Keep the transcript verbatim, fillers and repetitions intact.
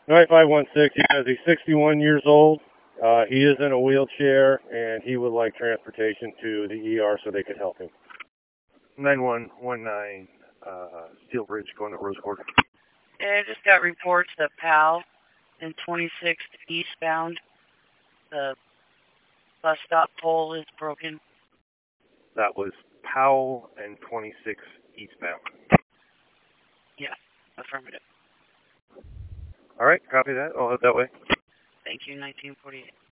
nine five one six, he says he's sixty-one years old. Uh, he is in a wheelchair, and he would like transportation to the E R so they could help him. nine one one nine, uh, Steel Bridge going to Rose Quarter. Yeah, I just got reports that Powell and twenty-sixth eastbound, the bus stop pole is broken. That was Powell and twenty-six eastbound. Yeah, affirmative. All right, copy that. I'll head that way. Thank you, nineteen forty-eight.